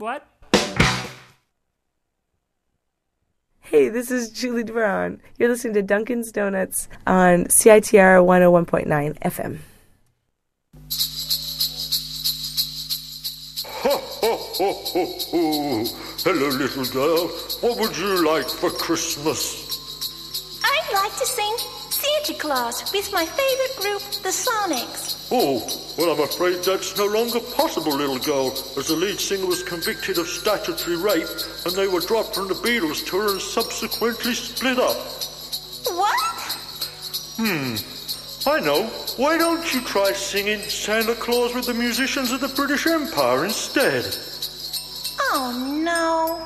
What? Hey, this is Julie Brown. You're listening to Dunkin's Donuts on CITR 101.9 FM. Ho, ho, ho, ho, ho. Hello, little girl. What would you like for Christmas? I'd like to sing Santa Claus with my favorite group, the Sonics. Oh, well, I'm afraid that's no longer possible, little girl, as the lead singer was convicted of statutory rape, and they were dropped from the Beatles tour and subsequently split up. What? I know. Why don't you try singing Santa Claus with the musicians of the British Empire instead? Oh, no.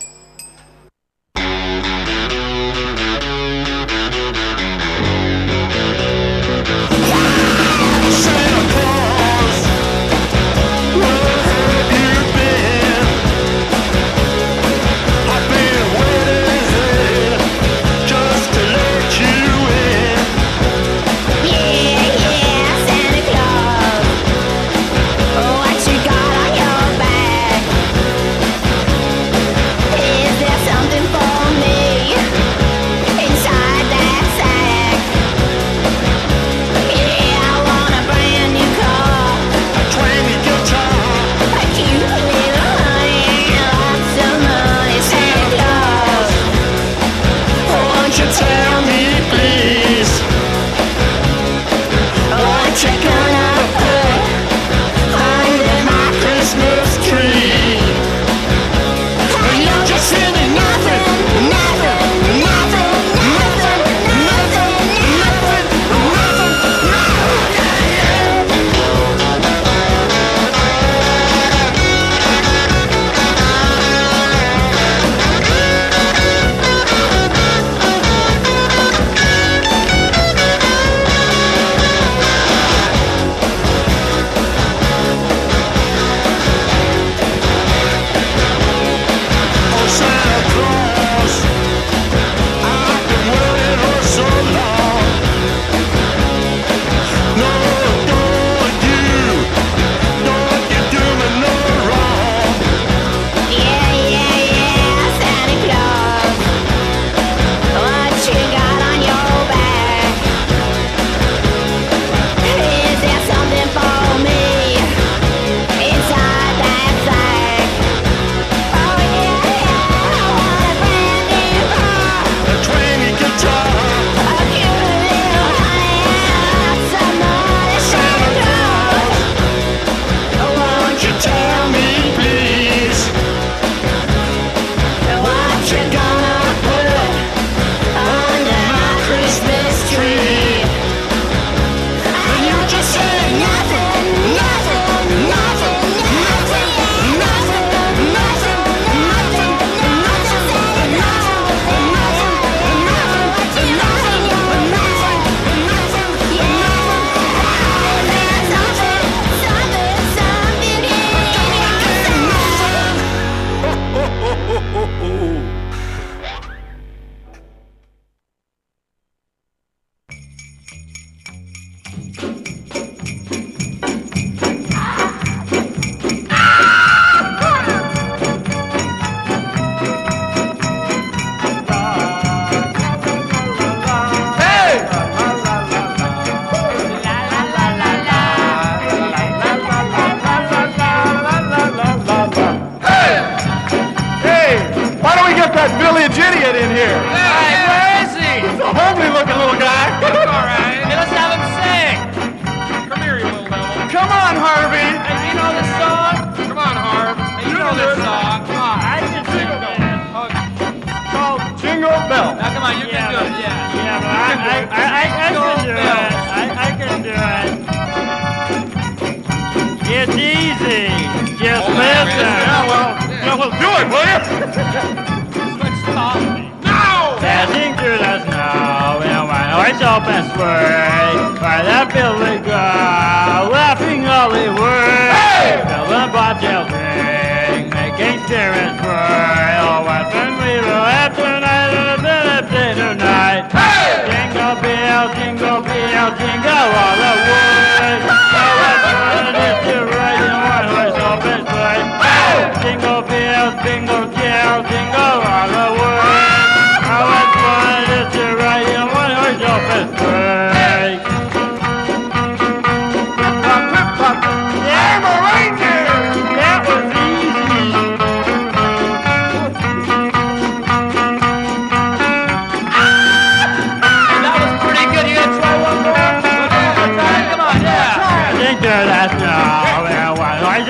Jingle bell, jingle all the way. Oh, what fun it is to ride in one horse open sleigh. Jingle bell.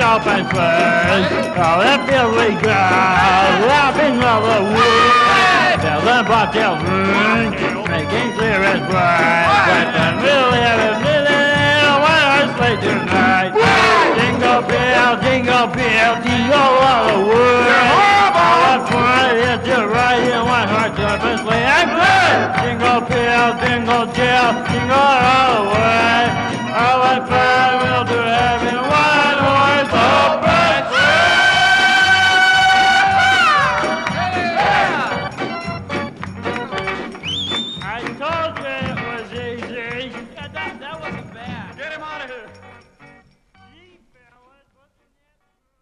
open sleigh. Oh, that Billy girl, laughing all the wood. Bells and bobtails ring, making clear as bright. But then we'll have a little one-horse sleigh tonight. Jingle bell, jingle all the wood. All that fun it is to ride in one-horse open sleigh. I'm good. Jingle bell, jingle all the way. All that fun we'll do having one-horse open sleigh. I told you it was easy. That wasn't bad. Get him out of here. Gee, fellas, what's in that?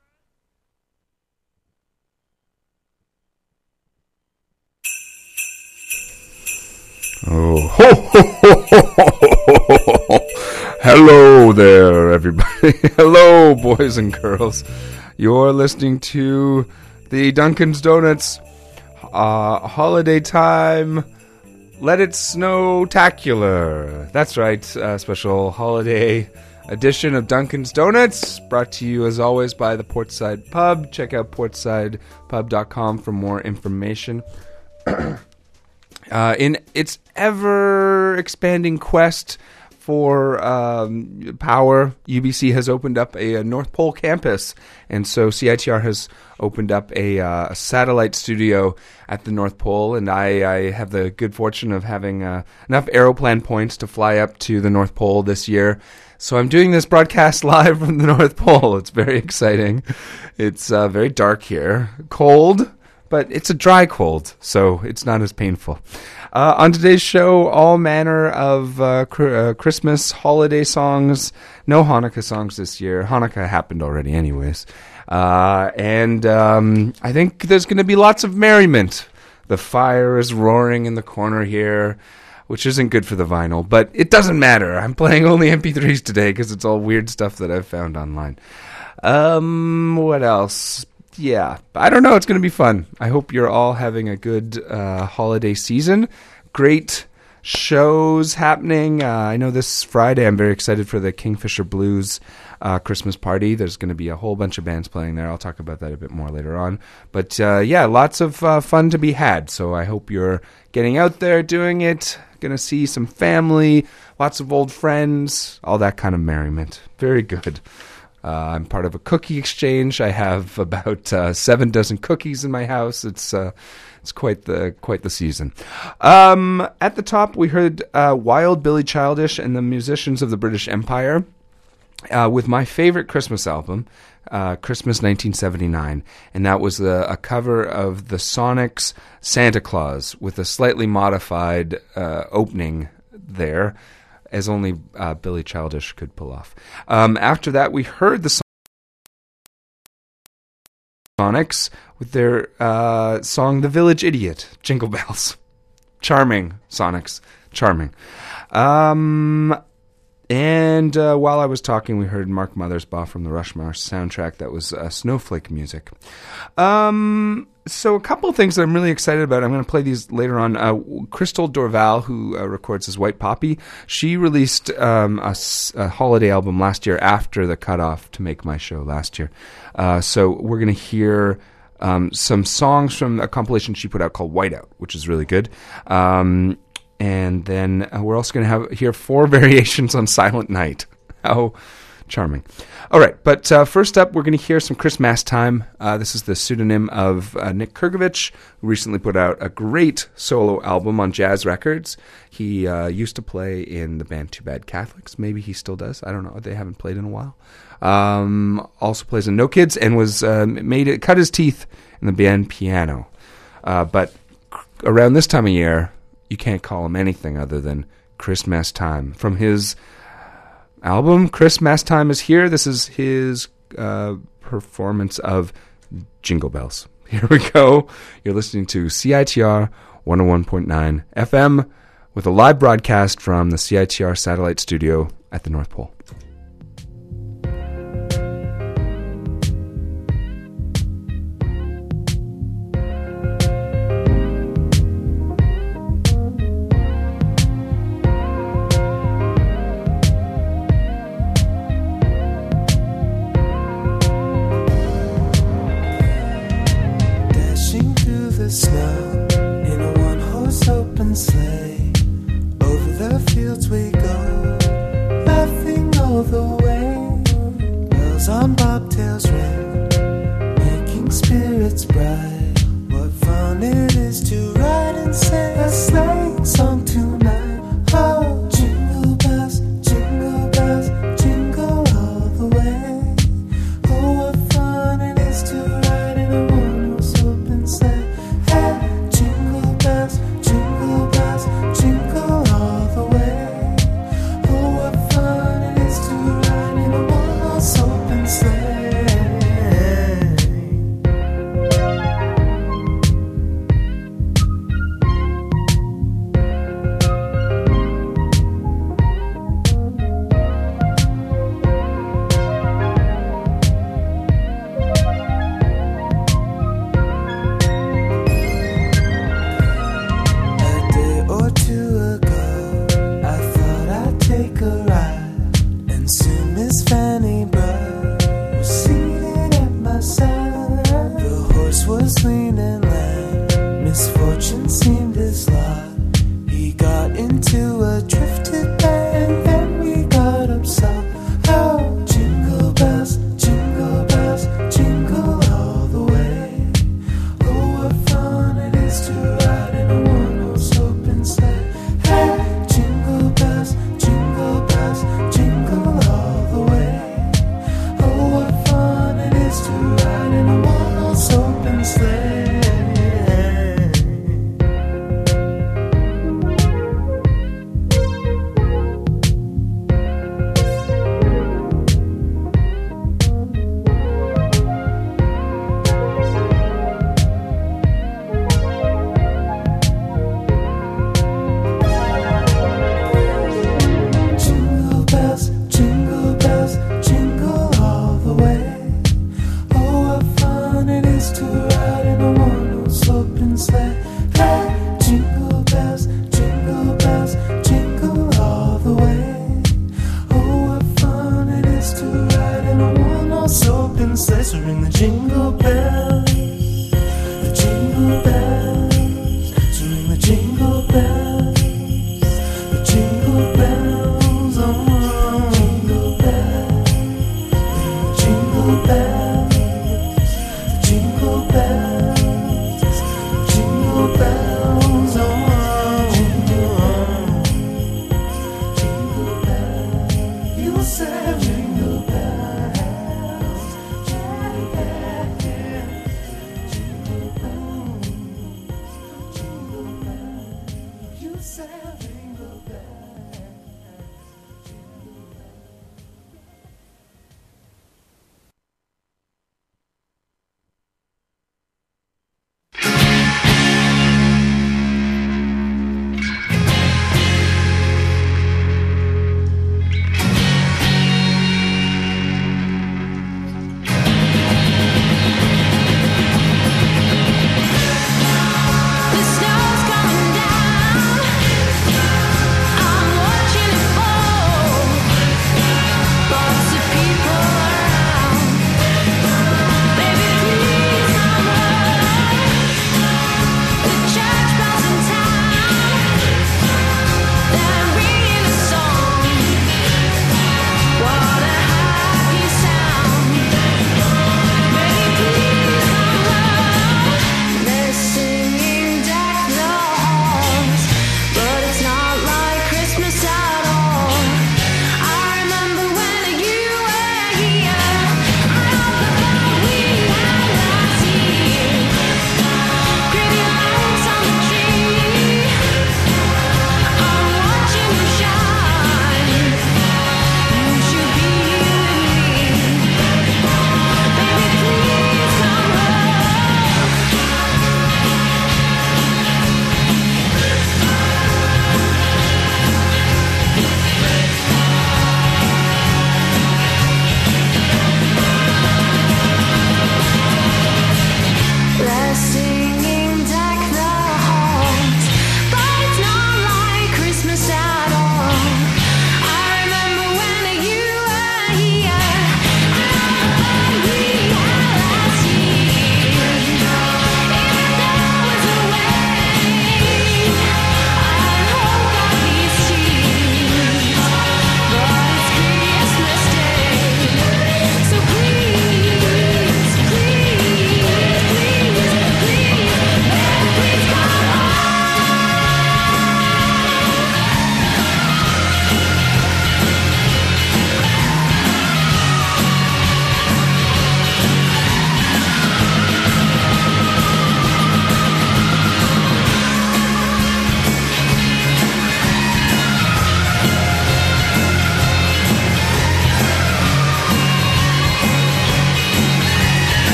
Oh, ho, ho, ho, ho, ho, ho. Hello there, everybody. Hello, boys and girls. You're listening to the Dunkin's Donuts holiday time Let It Snow-tacular. That's right, special holiday edition of Dunkin's Donuts, brought to you as always by the Portside Pub. Check out portsidepub.com for more information. In its ever-expanding quest for power, UBC has opened up a North Pole campus, and so CITR has opened up a satellite studio at the North Pole, and I have the good fortune of having enough Aeroplan points to fly up to the North Pole this year. So I'm doing this broadcast live from the North Pole. It's very exciting. It's very dark here, cold, but it's a dry cold, so it's not as painful. On today's show, all manner of Christmas holiday songs. No Hanukkah songs this year. Hanukkah happened already anyways. And I think there's going to be lots of merriment. The fire is roaring in the corner here, which isn't good for the vinyl, but it doesn't matter. I'm playing only MP3s today because it's all weird stuff that I've found online. What else? Yeah, I don't know. It's going to be fun. I hope you're all having a good holiday season. Great shows happening. I know this Friday I'm very excited for the Kingfisher Blues Christmas party. There's going to be a whole bunch of bands playing there. I'll talk about that a bit more later on. But yeah, lots of fun to be had. So I hope you're getting out there doing it. Going to see some family, lots of old friends, all that kind of merriment. Very good. I'm part of a cookie exchange. I have about 7 dozen cookies in my house. It's quite the season. At the top, we heard Wild Billy Childish and the Musicians of the British Empire with my favorite Christmas album, Christmas 1979, and that was a cover of the Sonics' Santa Claus with a slightly modified opening there, as only Billy Childish could pull off. After that, we heard the Sonics with their song The Village Idiot, Jingle Bells. Charming, Sonics. Charming. And while I was talking, we heard Mark Mothersbaugh from the Rushmore soundtrack. That was Snowflake music. So a couple of things that I'm really excited about. I'm going to play these later on. Crystal Dorval, who records as White Poppy, she released a holiday album last year after the cutoff to make my show last year. So we're going to hear some songs from a compilation she put out called Whiteout, which is really good. And then we're also going to hear 4 variations on Silent Night. How charming. All right, but first up, we're going to hear some Chris Mastime. This is the pseudonym of Nick Kurgovich, who recently put out a great solo album on Jazz Records. He used to play in the band Too Bad Catholics. Maybe he still does. I don't know. They haven't played in a while. Also plays in No Kids and was cut his teeth in the band Piano. But around this time of year, you can't call him anything other than Chris Mastime. From his album, Chris Mastime is here. This is his performance of Jingle Bells. Here we go. You're listening to CITR 101.9 FM with a live broadcast from the CITR satellite studio at the North Pole. lights bright. What fun it is to ride and sing a sleighing song tonight. Oh, jingle bells, jingle all the way. Oh, what fun it is to ride in a one-horse open sleigh. Hey, jingle bells, jingle all the way. Oh, what fun it is to ride in a one-horse open sleigh. A day or two ago, I thought I'd take a ride, and soon Miss Fanny Bright was seated at my side. The horse was lean and lame, misfortune seemed his lot. He got into a drifted bay, and then we got upset. Oh, jingle bells, jingle all the way. Oh, what fun it is to ride in a one-horse open sleigh. Hey, jingle bells, jingle all the way. Oh, what fun it is to ride in a one-horse open sleigh. Jingle bells, jingle all the way. Oh, what fun it is to ride in a one-horse open sleigh. Hey, jingle bells, jingle all the way. Oh, what fun it is to ride in a one-horse open sleigh. So ring the jingle bells, the jingle bells. So ring the jingle bells, the jingle bells. Oh, jingle bells, ring the jingle bells, the jingle bells, the jingle bells. Oh, jingle bells. You said jingle bells, jingle bells.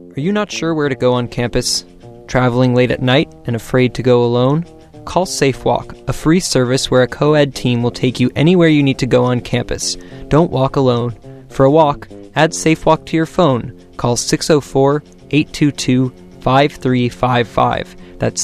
Are you not sure where to go on campus? Traveling late at night and afraid to go alone? Call SafeWalk, a free service where a co-ed team will take you anywhere you need to go on campus. Don't walk alone. For a walk, add SafeWalk to your phone. Call 604-822-5355. That's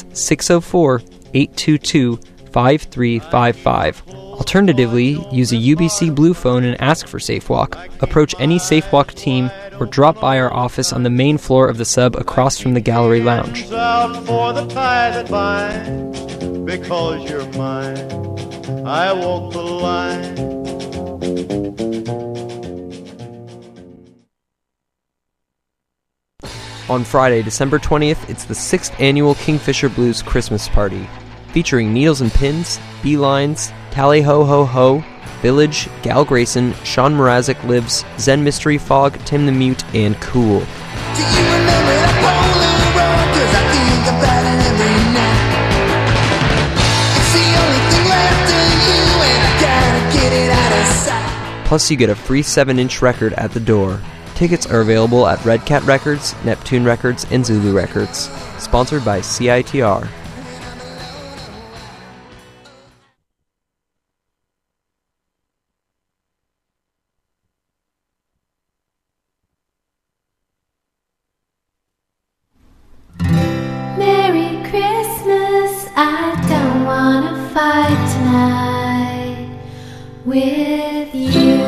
604-822-5355. Alternatively, use a UBC Blue phone and ask for SafeWalk. Approach any SafeWalk team or drop by our office on the main floor of the sub across from the gallery lounge. Out for the tie that binds, because you're mine, I walk the line. On Friday, December 20th, it's the 6th annual Kingfisher Blues Christmas Party, featuring Needles and Pins, Beelines, Tally Ho Ho Ho, Village, Gal Grayson, Sean Mrazek Lives, Zen Mystery Fog, Tim the Mute, and Cool. Do you remember that Polaroid? 'Cause I think about it every night. It's the only thing left of you, and I gotta get it out of sight. Plus, you get a free 7-inch record at the door. Tickets are available at Red Cat Records, Neptune Records, and Zulu Records. Sponsored by CITR. Merry Christmas, I don't wanna fight tonight with you.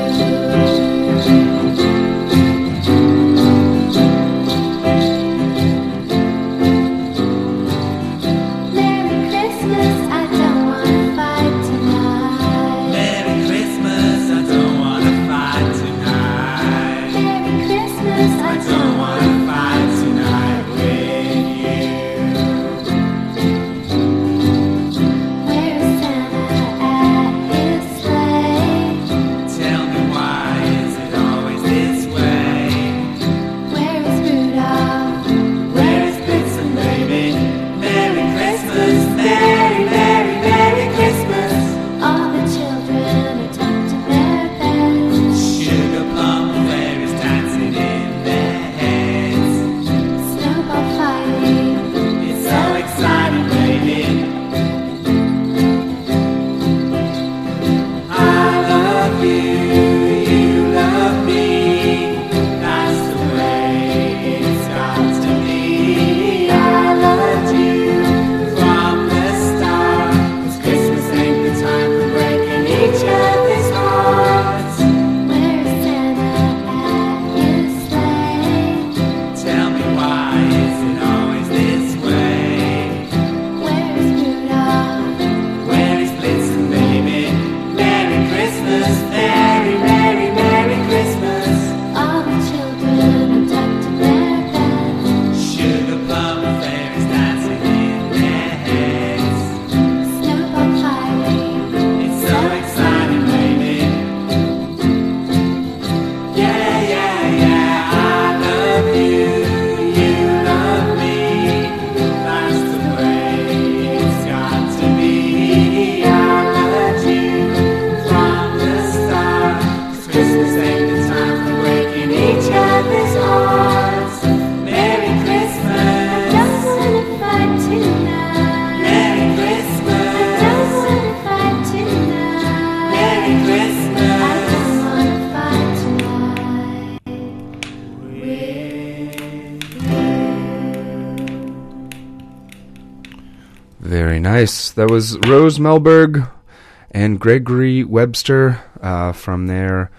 Very nice. That was Rose Melberg and Gregory Webster from their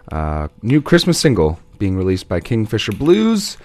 new Christmas single being released by Kingfisher Blues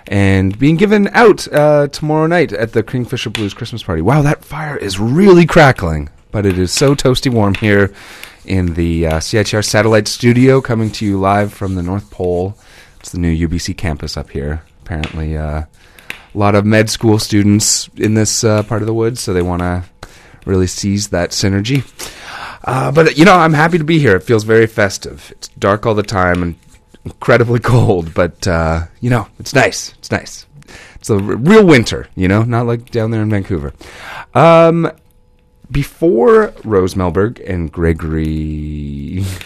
and being given out tomorrow night at the Kingfisher Blues Christmas party. Wow, that fire is really crackling, but it is so toasty warm here in the CITR satellite studio, coming to you live from the North Pole. It's the new UBC campus up here. Apparently, a lot of med school students in this part of the woods, so they want to really seize that synergy. But, you know, I'm happy to be here. It feels very festive. It's dark all the time and incredibly cold, but, you know, it's nice. It's nice. It's a real winter, you know, not like down there in Vancouver. Before Rose Melberg and Gregory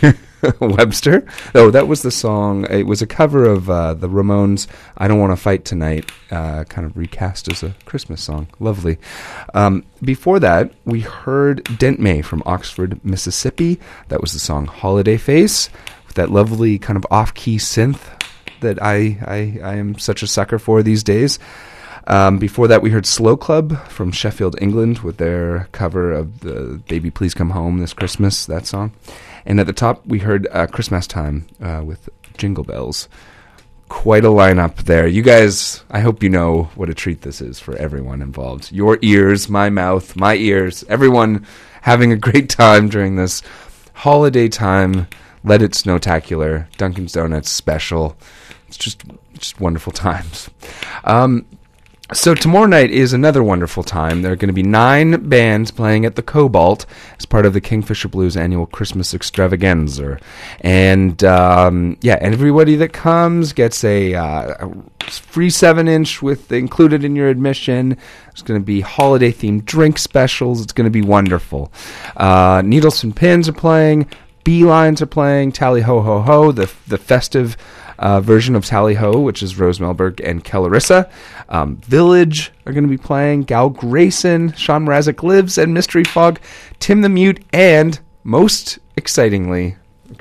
Webster. Oh, that was the song. It was a cover of the Ramones' I Don't Want to Fight Tonight, kind of recast as a Christmas song. Lovely. Before that, we heard Dent May from Oxford, Mississippi. That was the song Holiday Face, with that lovely kind of off-key synth that I am such a sucker for these days. Before that, we heard Slow Club from Sheffield, England, with their cover of the Baby Please Come Home This Christmas, that song. And at the top, we heard Christmas Time with Jingle Bells. Quite a lineup there. You guys, I hope you know what a treat this is for everyone involved. Your ears, my mouth, my ears, everyone having a great time during this holiday time. Let It Snowtacular, Dunkin' Donuts special. It's just wonderful times. So tomorrow night is another wonderful time. There are going to be 9 bands playing at the Cobalt as part of the Kingfisher Blues annual Christmas extravaganza. And everybody that comes gets a free 7-inch with included in your admission. There's going to be holiday-themed drink specials. It's going to be wonderful. Needles and Pins are playing. Beelines are playing. Tally Ho Ho Ho, the festive version of Tally Ho, which is Rose Melberg and Kellarissa. Village are going to be playing. Gal Grayson, Sean Mrazek Lives, and Mystery Fog, Tim the Mute, and most excitingly,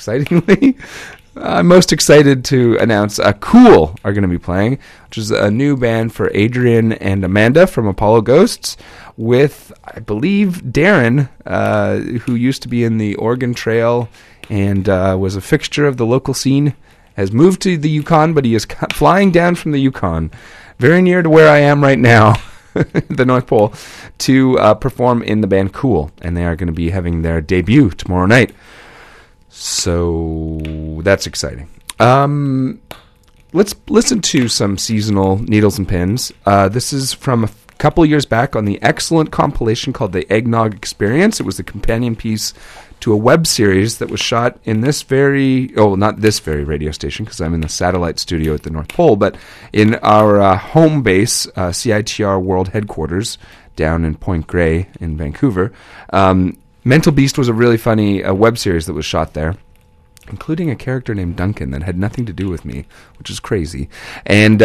I'm most excited to announce Cool are going to be playing, which is a new band for Adrian and Amanda from Apollo Ghosts, with, I believe, Darren, who used to be in the Oregon Trail and was a fixture of the local scene, has moved to the Yukon, but he is flying down from the Yukon, very near to where I am right now, the North Pole, to perform in the band Cool. And they are going to be having their debut tomorrow night. So that's exciting. Let's listen to some seasonal Needles and Pins. This is from a couple years back on the excellent compilation called The Eggnog Experience. It was the companion piece to a web series that was shot in this not this very radio station, because I'm in the satellite studio at the North Pole, but in our home base, CITR World Headquarters, down in Point Grey in Vancouver. Mental Beast was a really funny web series that was shot there, including a character named Duncan that had nothing to do with me, which is crazy. And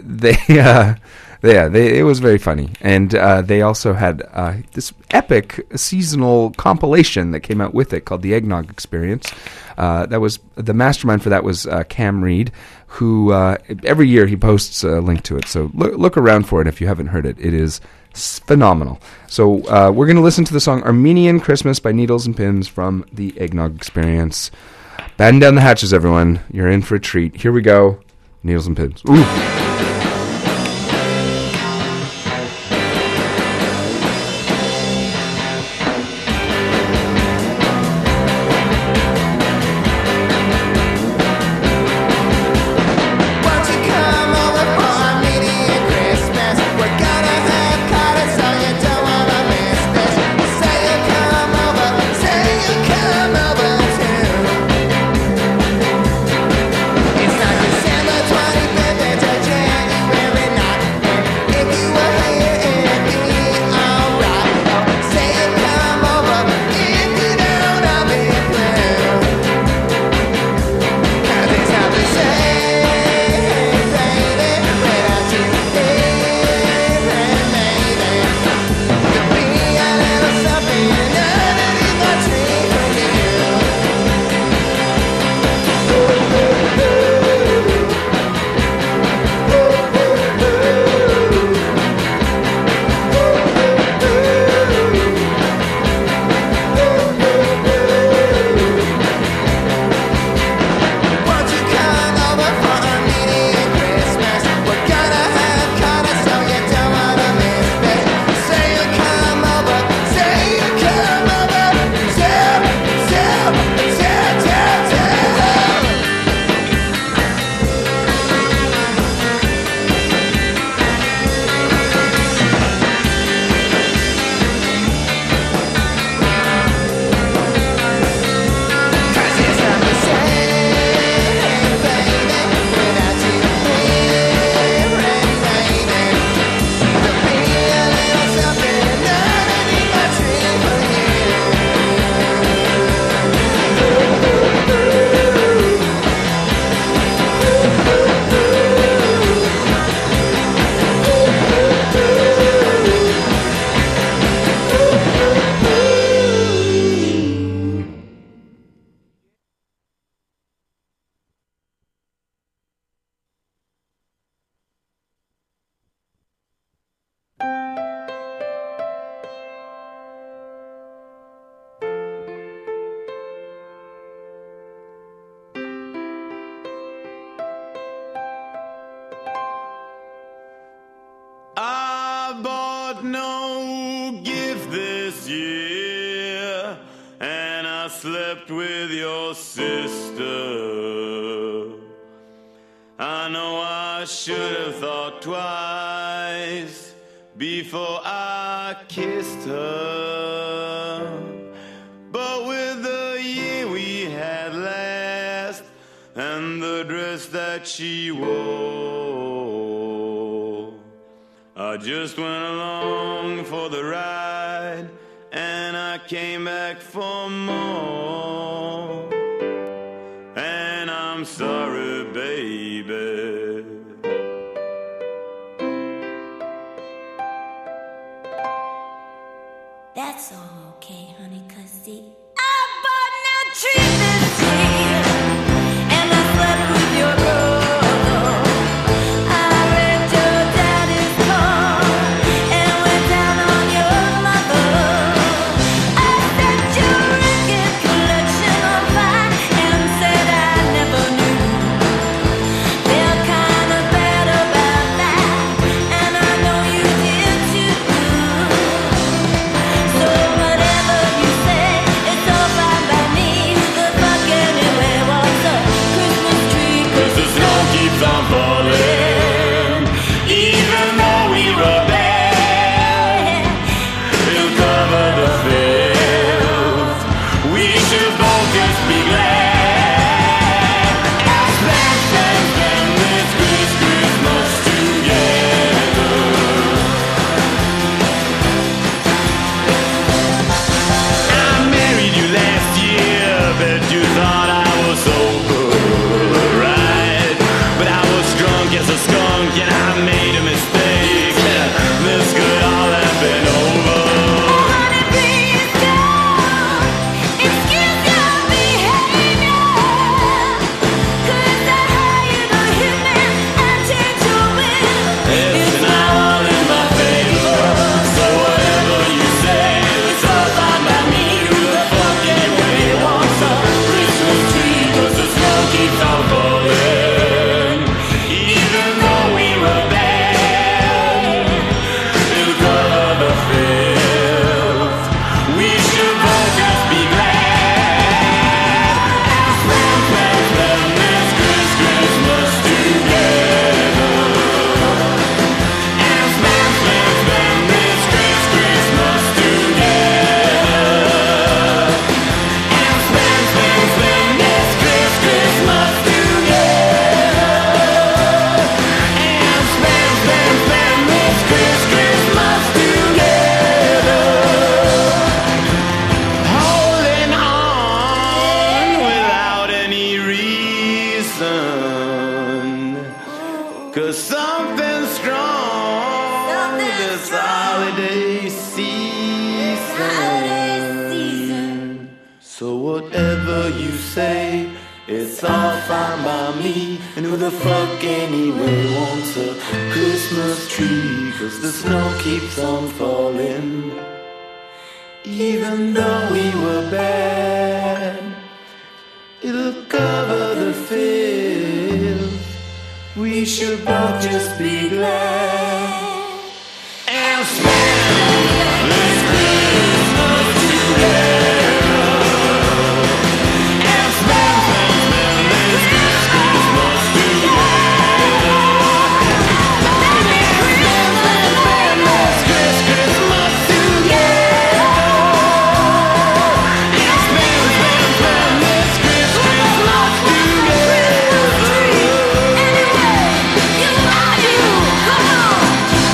it was very funny. And they also had this epic seasonal compilation that came out with it called The Eggnog Experience. That was the mastermind for that was Cam Reed, who every year he posts a link to it. So look around for it if you haven't heard it. It is phenomenal. So we're going to listen to the song Armenian Christmas by Needles and Pins from The Eggnog Experience. Batten down the hatches, everyone. You're in for a treat. Here we go. Needles and Pins. Ooh. It's not December 25th, it's a got no gift this year, and I slept with your sister. I know I should have thought twice before I kissed her. But with the year we had last and the dress that she wore, I just went along for the ride and I came back for more. And I'm sorry, baby. That's all okay, honey, 'cause see, I bought new tree this year, and I slept with your brother. I read your daddy's car and went down on your mother. I set your record collection on fire and said I never knew. They're kind of bad about that, and I know you did too. So whatever you say, it's all fine by me. Who the fuck anyway wants a Christmas tree? 'Cause the snow keeps on falling, even though we were bad. It'll cover the filth. We should both just be glad. And spend this Christmas together. I married you last year, bet you thought I was sober, right? But I was drunk as a skunk and I made a mistake. This could all have been over. Honey, please don't excuse your behavior, 'cause I hired a hitman and changed your will. It's now all in my favor. So whatever you say, it's all fine by me. Who the fuck anyway wants a Christmas tree? 'Cause the snow keeps on falling, even though we were bad. It'll cover the filth. We should both just be glad. And spend this Christmas together. And spend this Christmas together. And spend this Christmas together. And spend this Christmas together. Holding on without any reason, 'cause something strong this holiday season. So whatever you say, it's all fine by me. And who the fuck anyway wants a Christmas tree? 'Cause the snow keeps on falling, even though we were bad. It'll cover the filth. We should both just be glad. And spend this Christmas together. And spend this Christmas together. And spend this Christmas together. And spend this Christmas together. Anyway, you love you. Come on.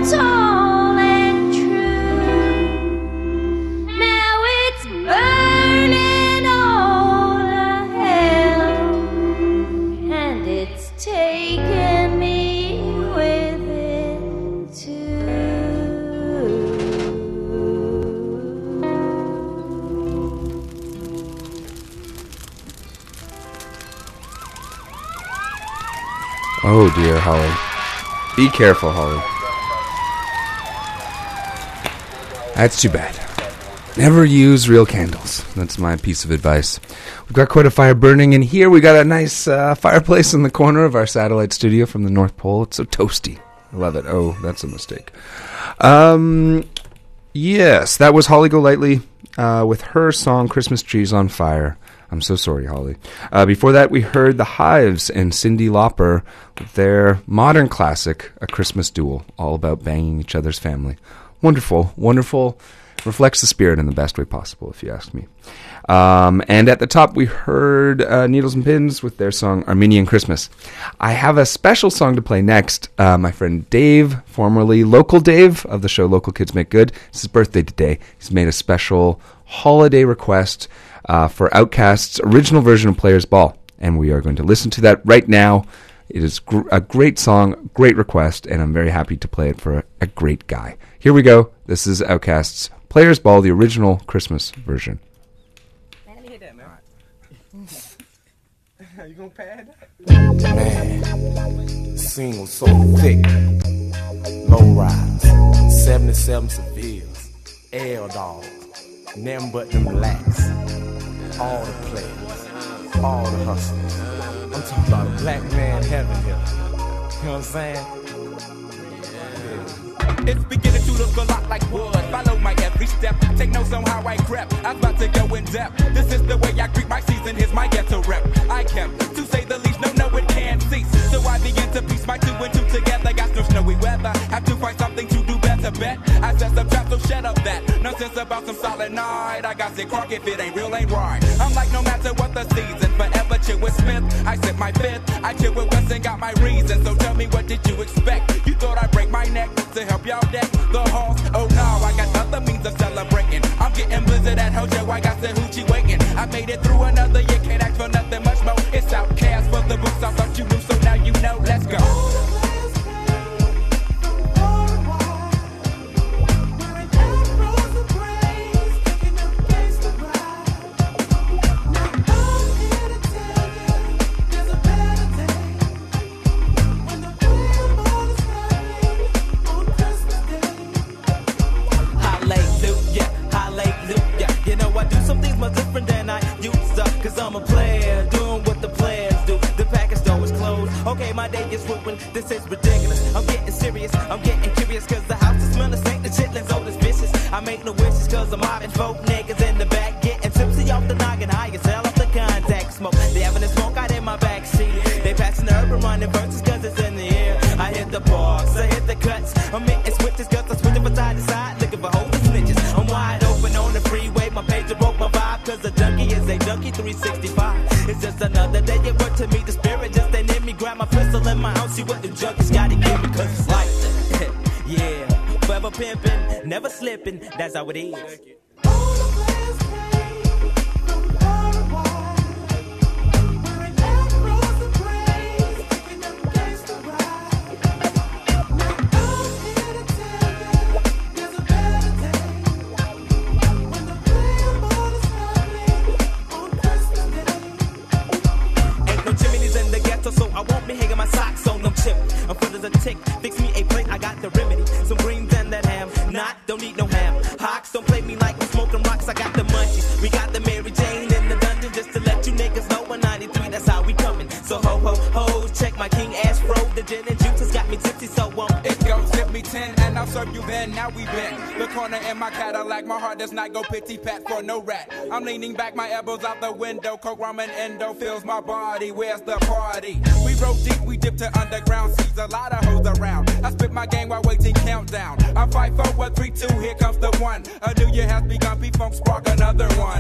tall and true. Now it's burning all to hell, and it's taken me with it too. Oh dear, Holly. Be careful, Holly. That's too bad. Never use real candles. That's my piece of advice. We've got quite a fire burning in here. We got a nice fireplace in the corner of our satellite studio from the North Pole. It's so toasty. I love it. Oh, that's a mistake. Yes, that was Holly Golightly with her song Christmas Trees on Fire. I'm so sorry, Holly. Before that, we heard The Hives and Cyndi Lauper with their modern classic, A Christmas Duel, all about banging each other's family. Wonderful, wonderful. Reflects the spirit in the best way possible, if you ask me. And at the top, we heard Needles and Pins with their song Armenian Christmas. I have a special song to play next. My friend Dave, formerly Local Dave of the show Local Kids Make Good, it's his birthday today. He's made a special holiday request for Outkast's original version of Players Ball. And we are going to listen to that right now. It is a great song, great request, and I'm very happy to play it for a great guy. Here we go. This is Outkast's Players Ball, the original Christmas version. Man, let me hit that, man. You gonna pad? Man, the scene was so thick. Low rise, 77 Sevilles, L dogs, nothing but them blacks. All the players, all the hustlers. I'm talking about a black man heaven here. You know what I'm saying? It's beginning to look a lot like wood. Follow my every step. Take notes on how I crept. I'm about to go in depth. This is the way I greet my season. Here's my ghetto rep. I kept, to say the least, no, it can't cease. So I begin to piece my two and two together. Got no snowy weather. Have to find something to do better, bet. I said some trap, so shut up that. Nonsense about some solid night. I got sick crock if it ain't real, ain't right. I'm like, no matter what the season, forever chill with Smith. I sip my fifth. I chill with West and got my reason. So tell me, what did you expect? You thought I'd break my neck to help y'all deck the halls? Oh no, I got other means of celebrating. I'm getting blizzard at Hojo, I got the hoochie waiting. I made it through another year, can't ask for nothing much more. It's Outkast for the books, I thought you knew, so now you know, let's go. This is ridiculous. I'm getting serious. I'm getting curious cause the house is smelling stank. The chitlins old as vicious. I make no wishes cause I'm mobbing folk niggas in the back. Getting tipsy off the noggin. High as hell off the contact smoke. They having a smoke out in my backseat. They passing the urban running verses cause it's in the air. I hit the bars. I hit the cuts. I'm hitting switches cause I'm switching from side to side. Looking for hoes and snitches. I'm wide open on the freeway. My pager broke my vibe cause a junkie is a junkie 365. It's just another day at work to meet the spirit. Just ain't in me. Grab my pistol in my house. See what the junkies gotta give me cause it's life. Yeah, forever pimping, never slipping. That's how it is. So I won't be hanging my socks on them chip. I'm full as a tick. Fix me a plate, I got the remedy. Some greens and that ham. Not, don't need no ham. Hawks, don't play me like we smoking rocks. I got the munchies. We got the Mary Jane in the dungeon. Just to let you niggas know 193, that's how we coming. So ho, ho, ho, check my King Ash Fro. The gin and juice has got me tipsy, so it goes, give me 10 and I'll serve you then. Now we been the corner in my Cadillac. My heart does not go pity pat for no rat. I'm leaning back, my elbows out the window. Coke, rum, and endo fills my body. Where's the party? We rode deep, we dipped to underground seas. A lot of hoes around. I spit my game while waiting countdown. I fight for 1, 3, 2. Here comes the one. A new year has begun. P-Funk spark another one.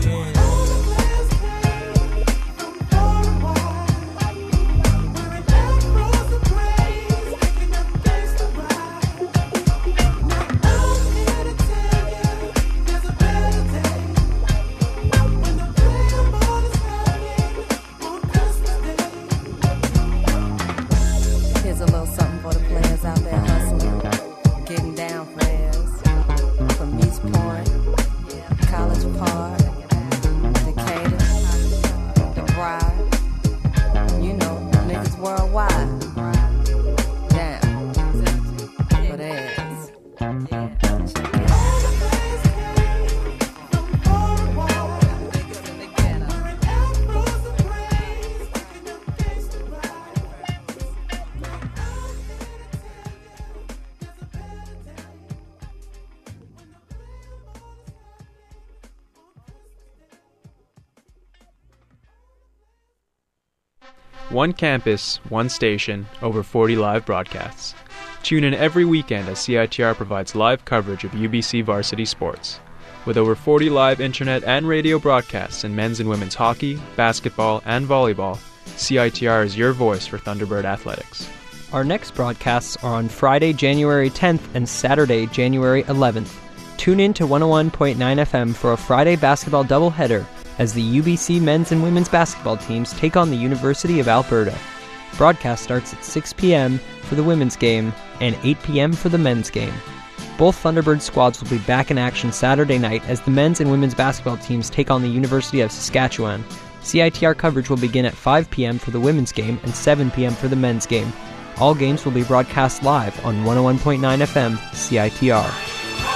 One campus, one station, over 40 live broadcasts. Tune in every weekend as CITR provides live coverage of UBC varsity sports. With over 40 live internet and radio broadcasts in men's and women's hockey, basketball, and volleyball, CITR is your voice for Thunderbird athletics. Our next broadcasts are on Friday, January 10th and Saturday, January 11th. Tune in to 101.9 FM for a Friday basketball doubleheader as the UBC men's and women's basketball teams take on the University of Alberta. Broadcast starts at 6 p.m. for the women's game and 8 p.m. for the men's game. Both Thunderbird squads will be back in action Saturday night as the men's and women's basketball teams take on the University of Saskatchewan. CITR coverage will begin at 5 p.m. for the women's game and 7 p.m. for the men's game. All games will be broadcast live on 101.9 FM CITR.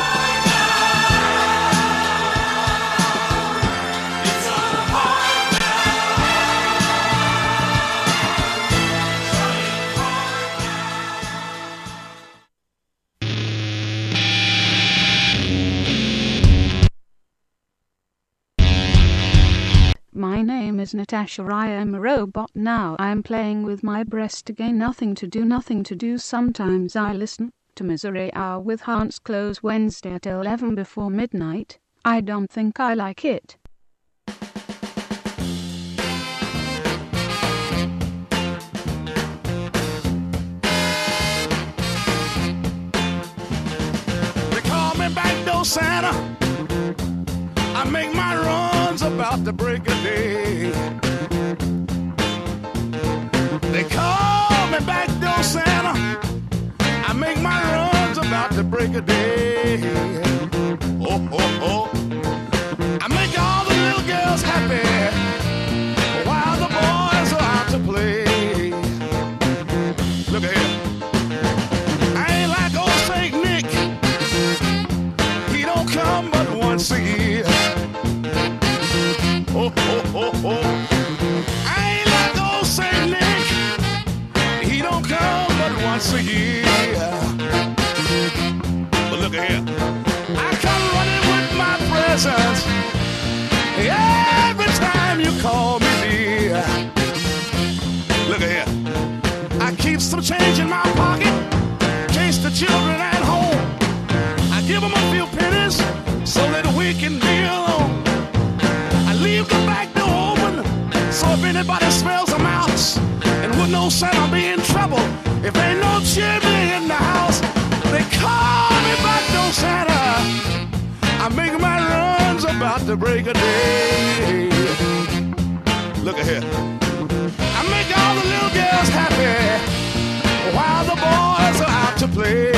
My name is Natasha. I am a robot now. I am playing with my breast again. Nothing to do. Sometimes I listen to Misery Hour with Hans Close Wednesday at 11 before midnight. I don't think I like it. They call me Backdoor Santa. I make my runs about the break of day. They call me Backdoor Santa. I make my runs about the break of day. Oh, oh, oh. I make all the little girls happy while the boys are out to play. Look at here. I ain't like old St. Nick. He don't come but once a year. Oh, oh, oh, oh. I ain't like old St. Nick. He don't come but once a year. But look at here. I come running with my presents every time you call me dear. Look at here. I keep some change in my pocket in case the children at home. I give them a few pennies so that we can be alone. Leave the back door open, so if anybody smells a mouse, and would no Santa be in trouble if ain't no chimney in the house. They call me Backdoor Santa. I make my runs about the break of day. Look at here. I make all the little girls happy while the boys are out to play.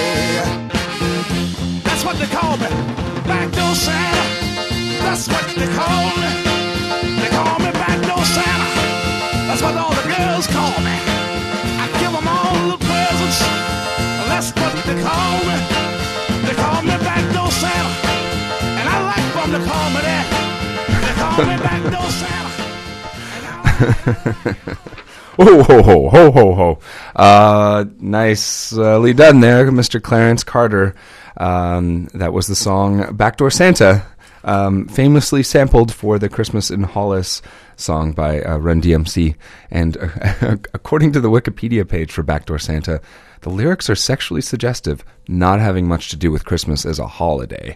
That's what they call me, Backdoor Santa. That's what they call me. They call me Backdoor Santa. That's what all the girls call me. I give them all the presents. That's what they call me. They call me Backdoor Santa. And I like them to call me that. They call me Backdoor Santa. Oh, ho, ho, ho, ho, ho. Nicely done there, Mr. Clarence Carter. That was the song Backdoor Santa. Famously sampled for the Christmas in Hollis song by Run DMC. And according to the Wikipedia page for Backdoor Santa, the lyrics are sexually suggestive, not having much to do with Christmas as a holiday.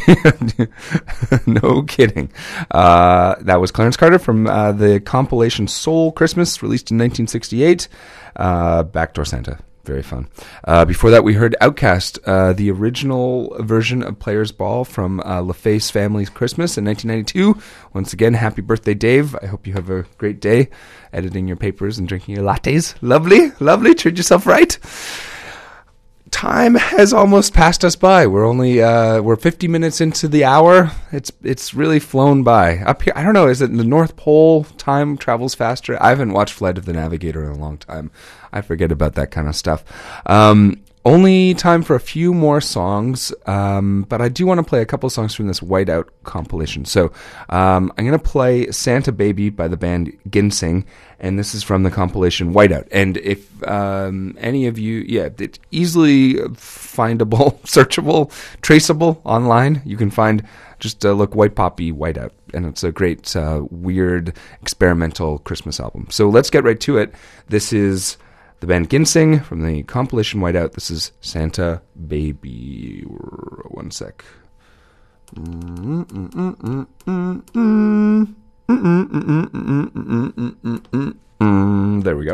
No kidding. That was Clarence Carter from the compilation Soul Christmas, released in 1968. Backdoor Santa. Very fun. Before that, we heard Outkast, the original version of Players Ball from LaFace Family's Christmas in 1992. Once again, happy birthday, Dave. I hope you have a great day editing your papers and drinking your lattes. Lovely, lovely. Treat yourself right. Time has almost passed us by. We're only we're 50 minutes into the hour. It's really flown by. Up here, I don't know, is it the North Pole time travels faster? I haven't watched Flight of the Navigator in a long time. I forget about that kind of stuff. Only time for a few more songs, but I do want to play a couple songs from this Whiteout compilation. So I'm going to play Santa Baby by the band Ginseng, and this is from the compilation Whiteout. And if any of you, it's easily findable, searchable, traceable online. You can find, just look White Poppy Whiteout, and it's a great, weird, experimental Christmas album. So let's get right to it. This is the band Ginseng from the compilation Whiteout. This is Santa Baby. One sec. There we go.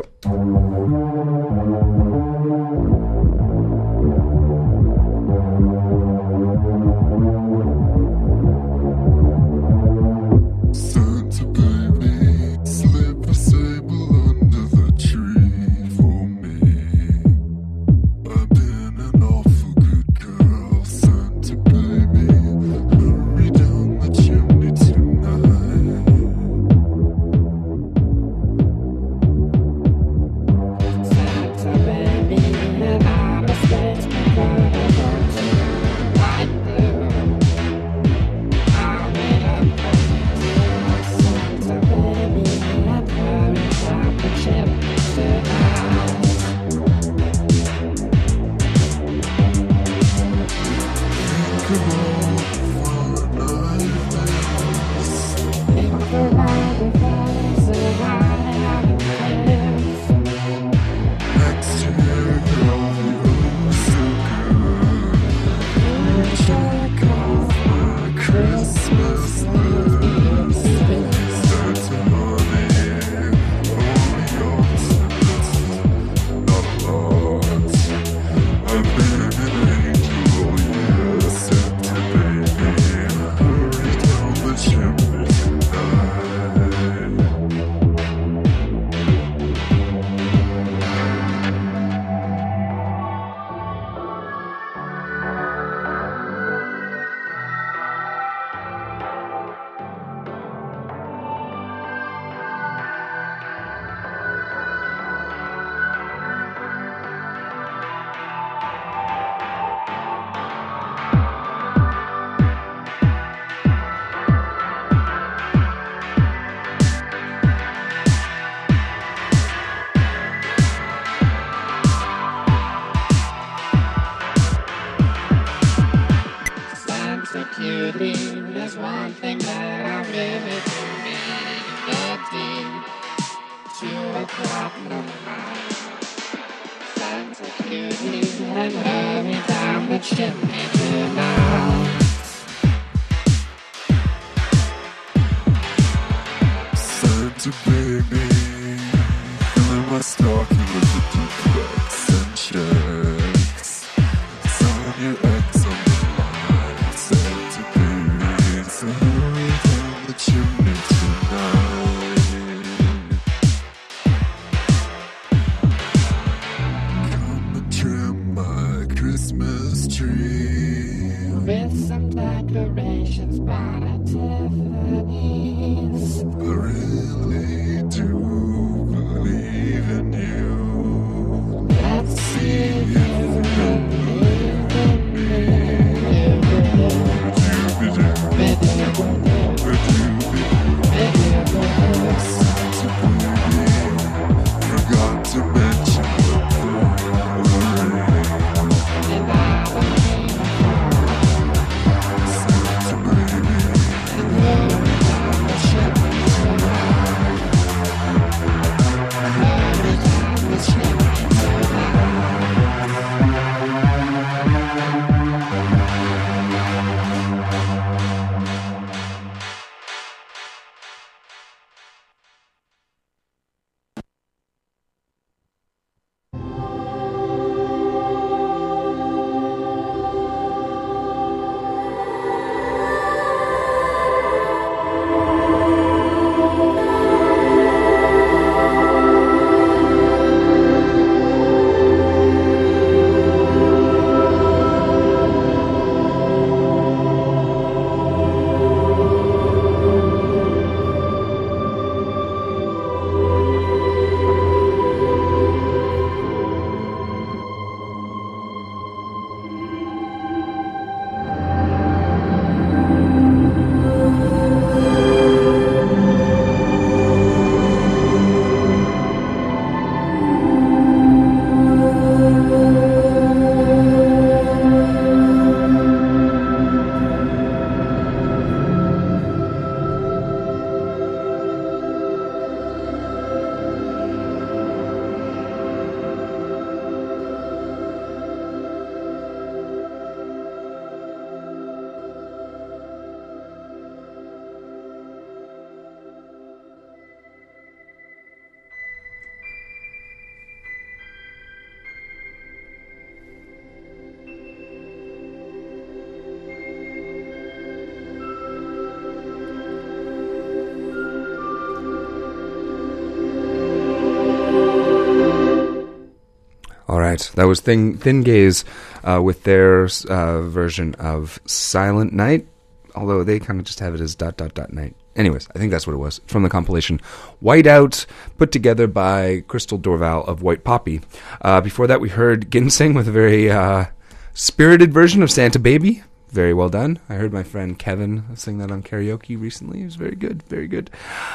right. That was Thin Gaze with their version of Silent Night, although they kind of just have it as ... night. Anyways, I think that's what it was. From the compilation Whiteout, put together by Crystal Dorval of White Poppy. Before that, we heard Ginseng with a very spirited version of Santa Baby. Very well done. I heard my friend Kevin sing that on karaoke recently. It was very good, very good.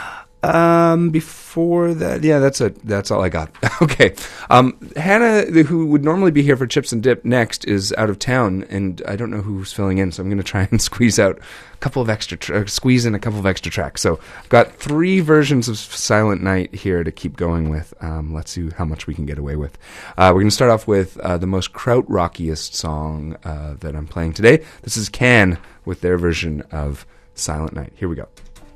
Before that, yeah, that's all I got. Okay. Hannah, who would normally be here for Chips and Dip next, is out of town, and I don't know who's filling in, so I'm going to try and squeeze in a couple of extra tracks. So I've got 3 versions of Silent Night here to keep going with. Let's see how much we can get away with. We're going to start off with the most krautrockiest song that I'm playing today. This is Can with their version of Silent Night. Here we go.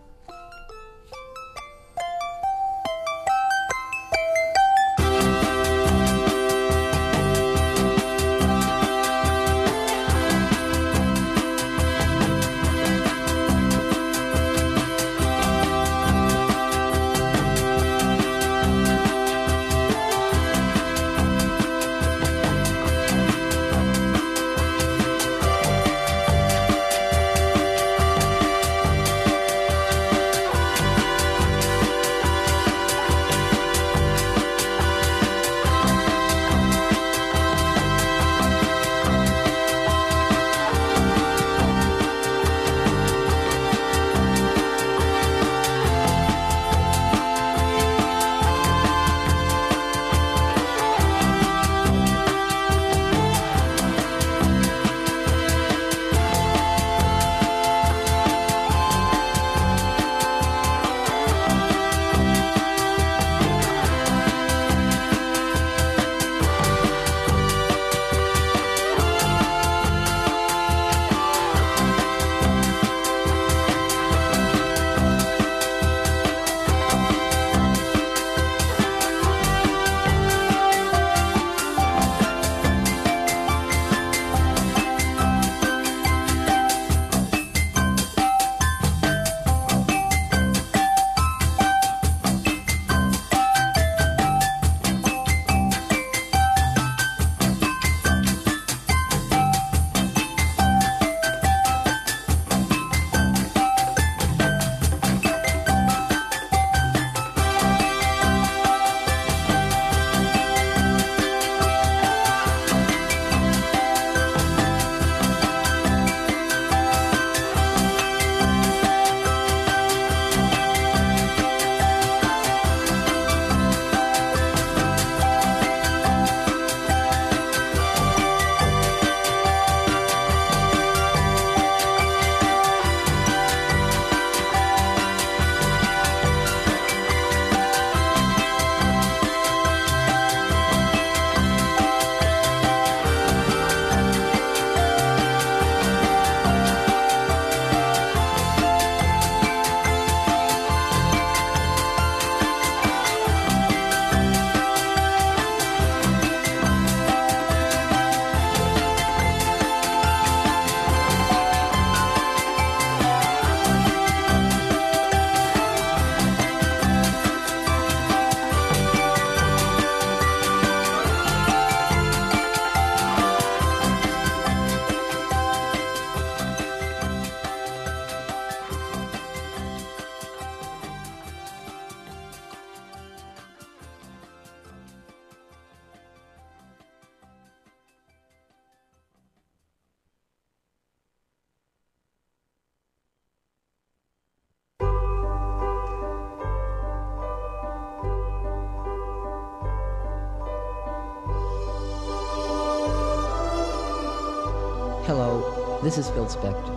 Hello, this is Phil Spector.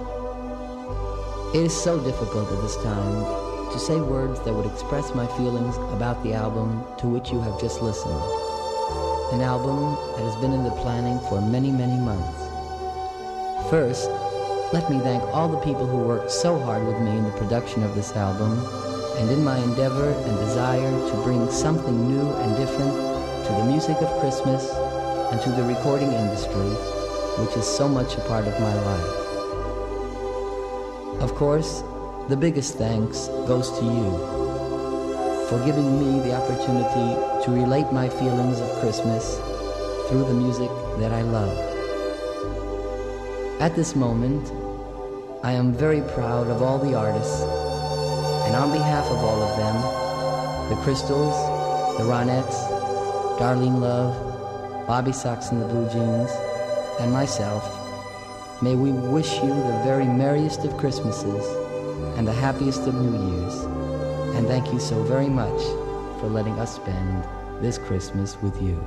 It is so difficult at this time to say words that would express my feelings about the album to which you have just listened. An album that has been in the planning for many, many months. First, let me thank all the people who worked so hard with me in the production of this album and in my endeavor and desire to bring something new and different to the music of Christmas and to the recording industry, which is so much a part of my life. Of course, the biggest thanks goes to you for giving me the opportunity to relate my feelings of Christmas through the music that I love. At this moment, I am very proud of all the artists, and on behalf of all of them, the Crystals, the Ronettes, Darlene Love, Bobby Sox and the Blue Jeans, and myself, may we wish you the very merriest of Christmases and the happiest of New Years, and thank you so very much for letting us spend this Christmas with you.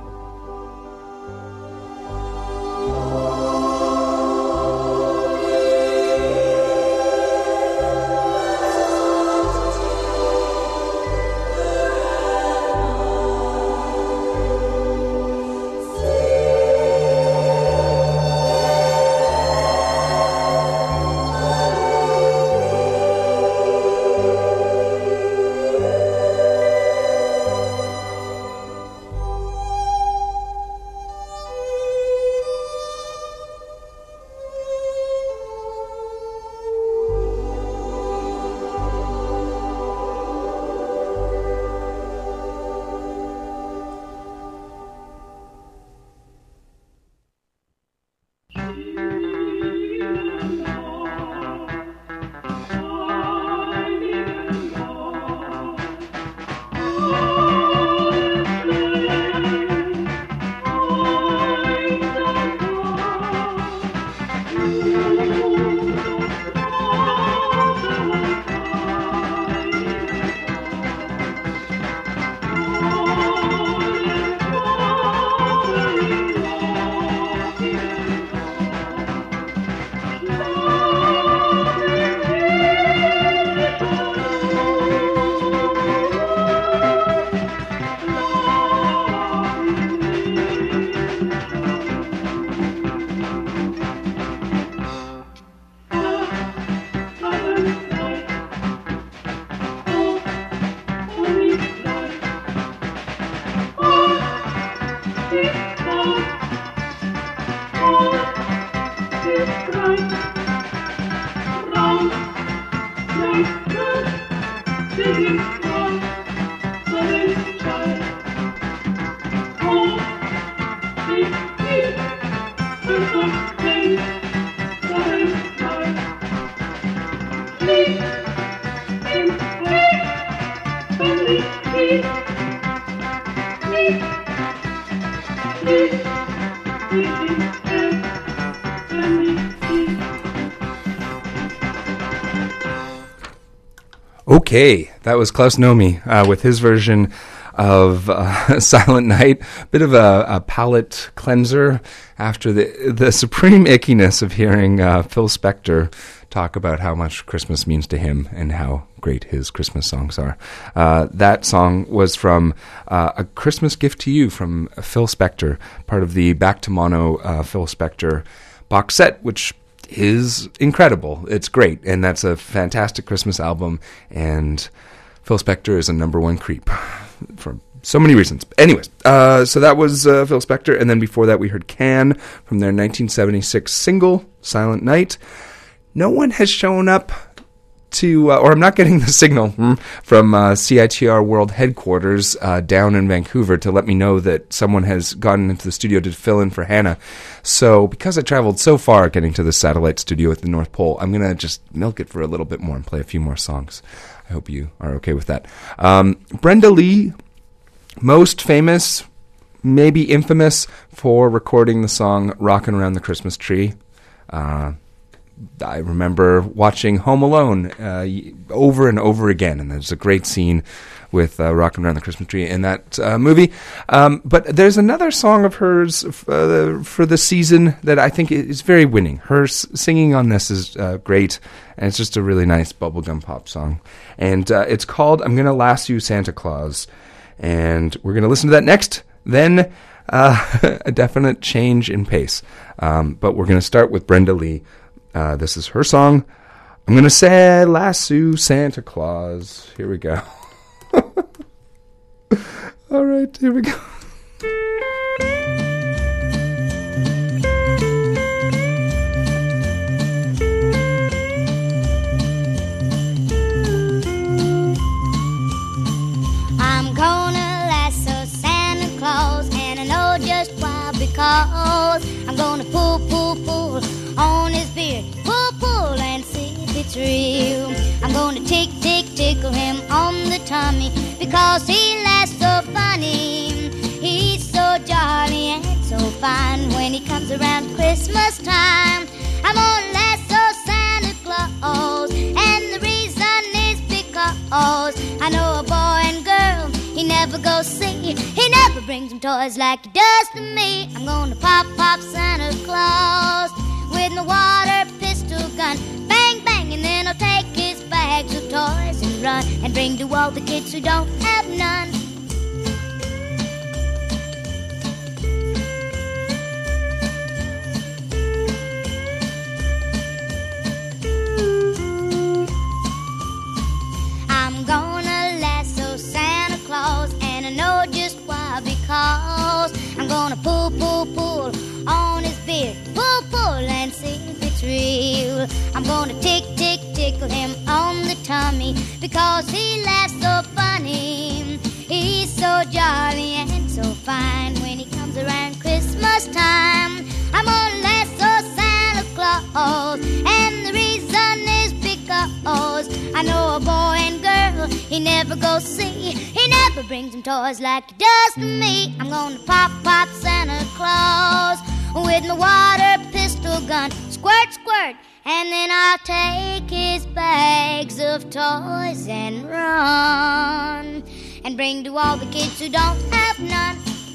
Okay, that was Klaus Nomi with his version of Silent Night. Bit of a palate cleanser after the supreme ickiness of hearing Phil Spector talk about how much Christmas means to him and how great his Christmas songs are. That song was from A Christmas Gift to You from Phil Spector, part of the Back to Mono Phil Spector box set, which is incredible. It's great, and that's a fantastic Christmas album, and Phil Spector is a number one creep for so many reasons. Anyways, so that was Phil Spector, and then before that we heard Can from their 1976 single, Silent Night. No one has shown up to, or I'm not getting the signal from CITR World Headquarters down in Vancouver to let me know that someone has gotten into the studio to fill in for Hannah. So because I traveled so far getting to the satellite studio at the North Pole, I'm going to just milk it for a little bit more and play a few more songs. I hope you are okay with that. Brenda Lee, most famous, maybe infamous, for recording the song Rockin' Around the Christmas Tree. I remember watching Home Alone over and over again, and there's a great scene with Rockin' Around the Christmas Tree in that movie. But there's another song of hers for the season that I think is very winning. Her singing on this is great, and it's just a really nice bubblegum pop song. And it's called I'm Gonna Lasso Santa Claus. And we're going to listen to that next. Then a definite change in pace. But we're going to start with Brenda Lee. This is her song, I'm going to say lasso Santa Claus. Here we go. All right, here we go. I'm gonna lasso Santa Claus, and I know just why, because tummy because he laughs so funny. He's so jolly and so fine when he comes around Christmas time. I'm gonna lasso Santa Claus, and the reason is because I know a boy and girl he never goes see. He never brings him toys like he does to me. I'm gonna pop Santa Claus with my water pistol gun. Bang, bang, and then I'll take his bags of toys and run and bring to all the kids who don't have none. I'm gonna lasso Santa Claus, and I know just why, because I'm gonna pull on his beard. Pull and see if it's real. I'm gonna tickle him on the tummy because he laughs so funny. He's so jolly and so fine when he comes around Christmas time. I'm gonna lasso Santa Claus, and the reason is because I know a boy and girl he never goes see. He never brings him toys like he does to me. I'm gonna pop Santa Claus with my water pistol gun. Squirt, squirt, and then I'll take his bags of toys and run and bring to all the kids who don't have none.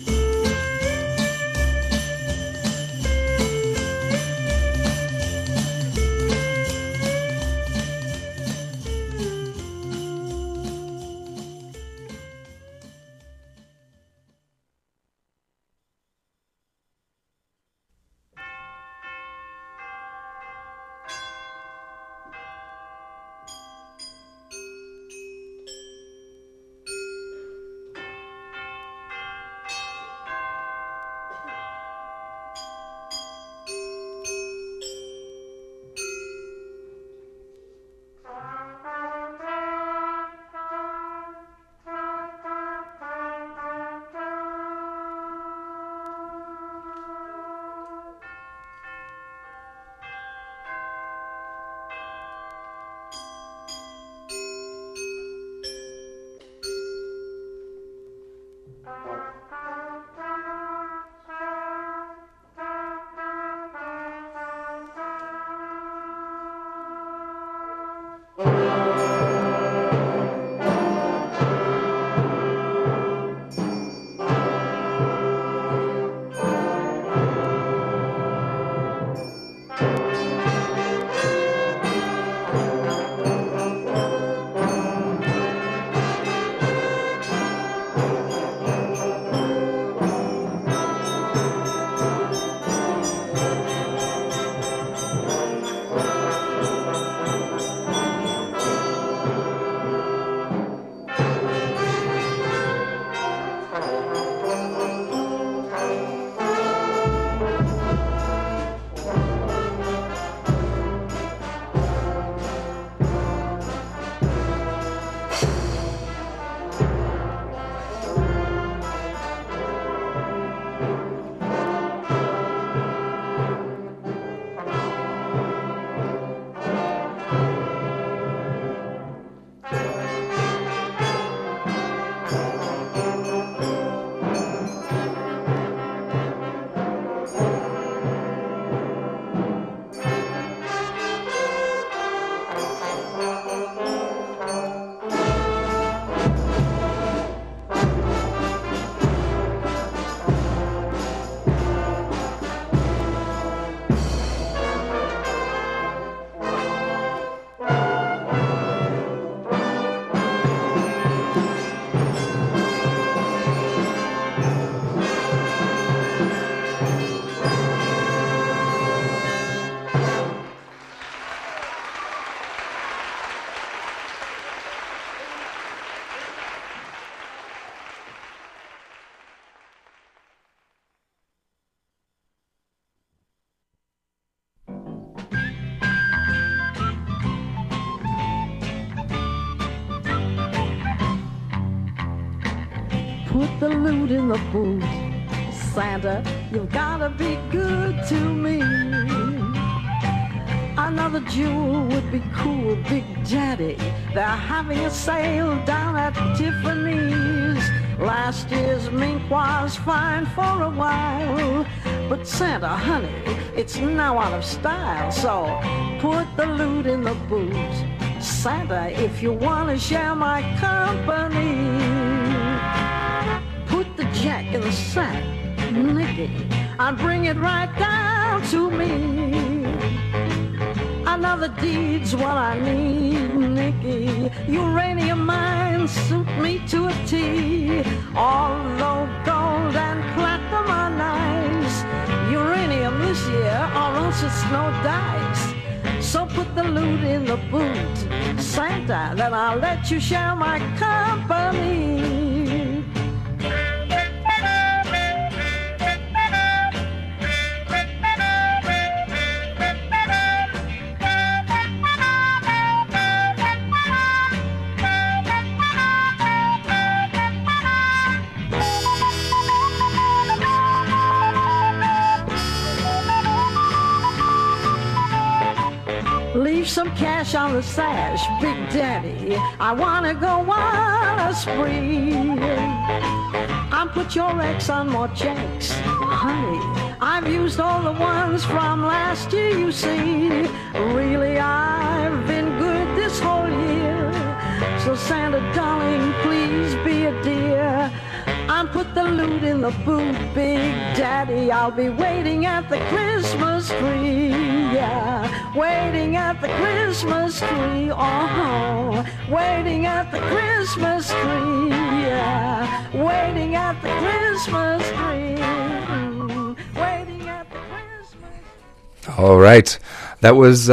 Put the loot in the boot. Santa, you've gotta be good to me. I know another jewel would be cool, Big Daddy. They're having a sale down at Tiffany's. Last year's mink was fine for a while, but Santa, honey, it's now out of style. So put the loot in the boot, Santa, if you want to share my company. Put the jack in the sack, Nicky, and bring it right down to me. Another deed's what I need, Nicky. Uranium mines suit me to a T. Although gold and platinum are nice, uranium this year, or else it's no dice. So put the loot in the boot, Santa, then I'll let you share my company. Leave some cash on the sash, Big Daddy. I wanna go on a spree. I'll put your ex on more checks, honey. I've used all the ones from last year, you see. Really, I've been good this whole year. So Santa, darling, please be a dear. I'll put the loot in the boot, Big Daddy. I'll be waiting at the Christmas tree, yeah. Waiting at the Christmas tree, oh. Waiting at the Christmas tree, yeah. Waiting at the Christmas tree. Waiting at the Christmas. All right, that was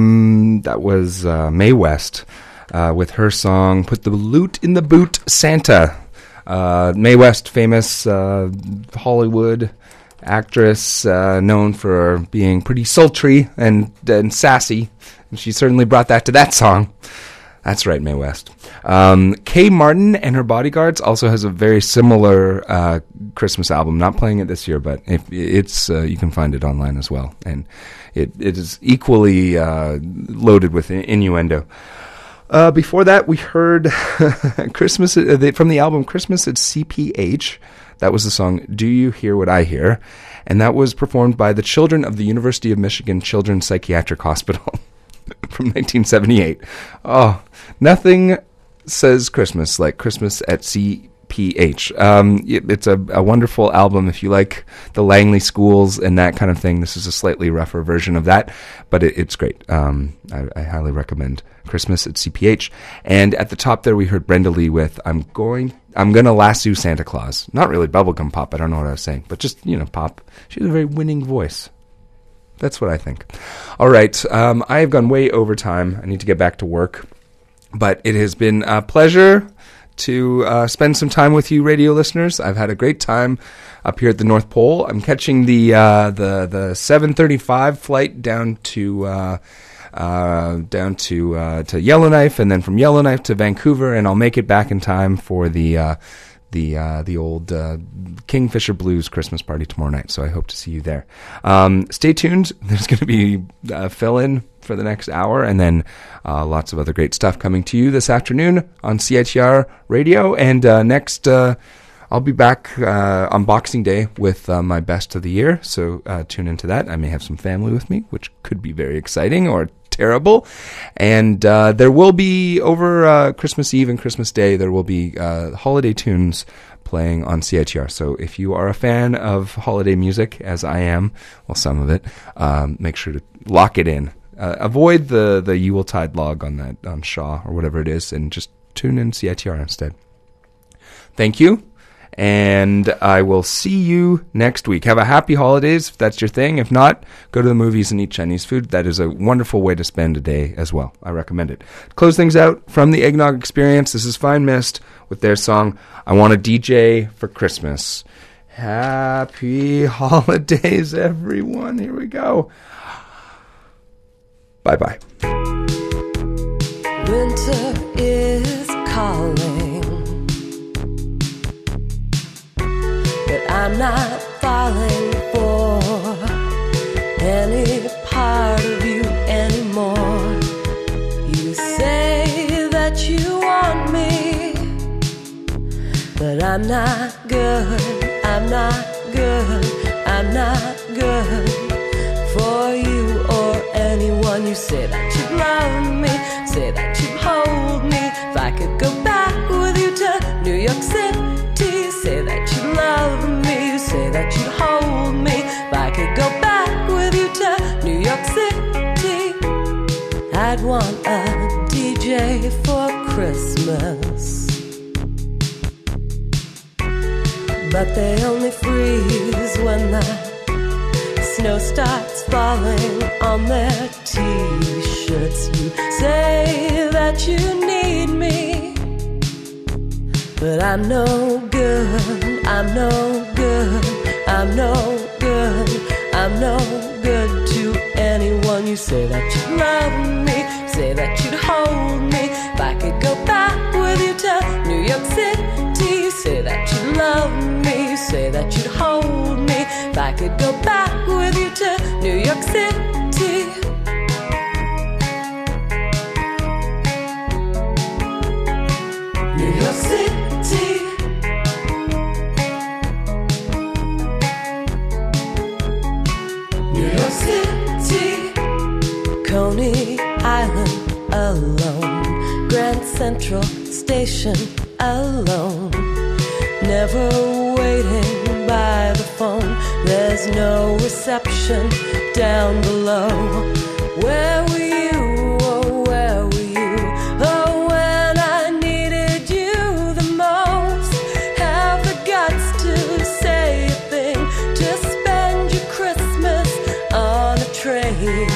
Mae West with her song "Put the Loot in the Boot, Santa." Mae West, famous Hollywood actress, known for being pretty sultry and sassy, and she certainly brought that to that song. That's right, Mae West. Kay Martin and Her Bodyguards also has a very similar Christmas album. Not playing it this year, but it's you can find it online as well, and it is equally loaded with innuendo. Before that, we heard Christmas from the album Christmas at CPH. That was the song Do You Hear What I Hear? And that was performed by the children of the University of Michigan Children's Psychiatric Hospital from 1978. Oh, nothing says Christmas like Christmas at CPH. It's a wonderful album if you like the Langley schools and that kind of thing. This is a slightly rougher version of that, but it's great. I highly recommend Christmas at CPH. And at the top there we heard Brenda Lee with I'm Gonna Lasso Santa Claus. Not really bubblegum pop, I don't know what I was saying, but just, pop. She has a very winning voice. That's what I think. All right, I have gone way over time. I need to get back to work. But it has been a pleasure to spend some time with you, radio listeners. I've had a great time up here at the North Pole. I'm catching the 7:35 flight down to Yellowknife, and then from Yellowknife to Vancouver, and I'll make it back in time for the old Kingfisher Blues Christmas party tomorrow night. So I hope to see you there. Stay tuned. There's going to be fill-in for the next hour, and then lots of other great stuff coming to you this afternoon on CITR Radio. And next, I'll be back on Boxing Day with my best of the year, so tune into that. I may have some family with me, which could be very exciting or terrible. And there will be, over Christmas Eve and Christmas Day, there will be holiday tunes playing on CITR. So if you are a fan of holiday music, as I am, well, some of it, make sure to lock it in. Avoid the Yuletide log on Shaw or whatever it is, and just tune in CITR instead. Thank you, and I will see you next week. Have a happy holidays if that's your thing. If not, go to the movies and eat Chinese food. That is a wonderful way to spend a day as well. I recommend it. Close things out from the Eggnog Experience. This is Fine Mist with their song I Want a DJ for Christmas. Happy holidays, everyone. Here we go. Bye-bye. Winter is calling, but I'm not falling for any part of you anymore. not good, I'm not good, I'm not good for you or anyone. You say that you'd love me, say that you'd hold me. If I could go back with you to New York City, say that you'd love me, you say that you'd hold me. If I could go back with you to New York City, I'd want a DJ for Christmas. But they only freeze when the snow starts falling on their t-shirts. You say that you need me, but I'm no good, I'm no good, I'm no good, I'm no good to anyone. You say that you love me, say that you'd hold me. If I could go back with you to New York City, you say that you love me, you say that you'd hold me. If I could go back with you to New York City, New York City, New York City, Coney Island alone, Grand Central Station alone, never waiting by the phone. There's no reception down below. Where were you? Oh, where were you? Oh, when I needed you the most. Have the guts to say a thing, to spend your Christmas on a train.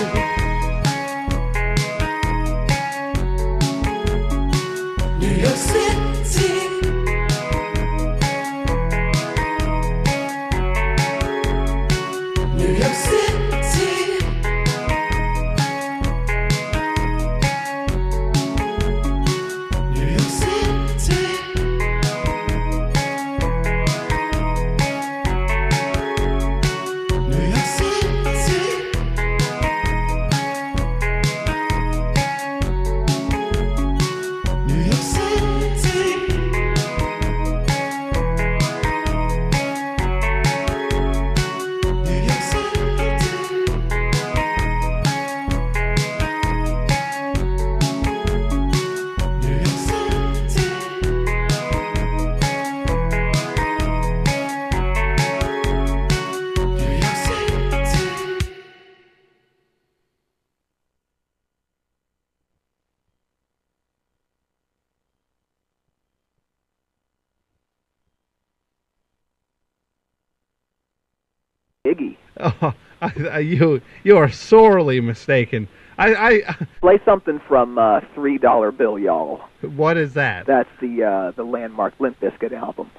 New York City, New York City, New York City, New York City, New York City. Iggy. Oh, you are sorely mistaken. I Play something from $3 Bill, y'all. What is that? That's the landmark Limp Bizkit album.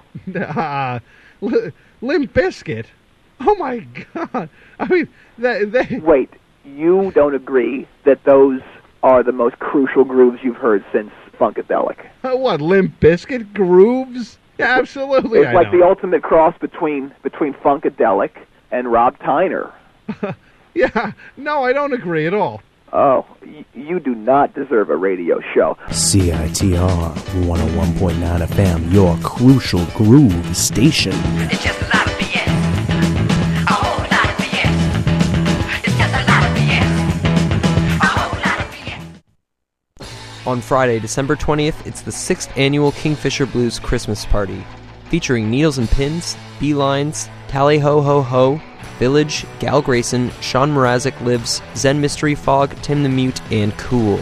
Limp Bizkit? Oh my God! I mean, they... Wait, you don't agree that those are the most crucial grooves you've heard since Funkadelic? What, Limp Bizkit grooves? Yeah, absolutely. It's like the ultimate cross between Funkadelic and Rob Tyner. Yeah, no, I don't agree at all. Oh, you do not deserve a radio show. CITR 101.9 FM, your crucial groove station. It's just a lot of BS. A whole lot of BS. It's just a lot of BS. A whole lot of BS. On Friday, December 20th, it's the 6th annual Kingfisher Blues Christmas Party, featuring Needles and Pins, Beelines, Tally Ho Ho Ho, Village, Gal Grayson, Sean Mrazek Lives, Zen Mystery Fog, Tim the Mute, and Cool.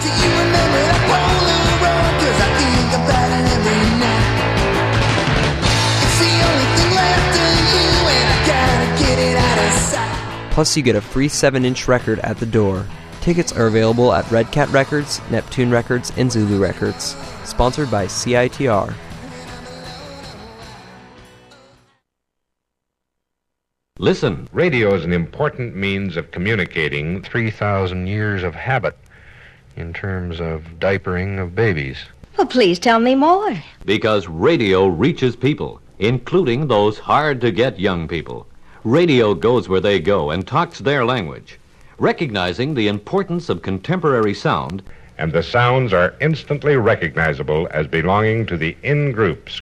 Plus you get a free 7-inch record at the door. Tickets are available at Red Cat Records, Neptune Records, and Zulu Records. Sponsored by CITR. Listen, radio is an important means of communicating 3,000 years of habit in terms of diapering of babies. Well, please tell me more. Because radio reaches people, including those hard-to-get young people. Radio goes where they go and talks their language, recognizing the importance of contemporary sound. And the sounds are instantly recognizable as belonging to the in-groups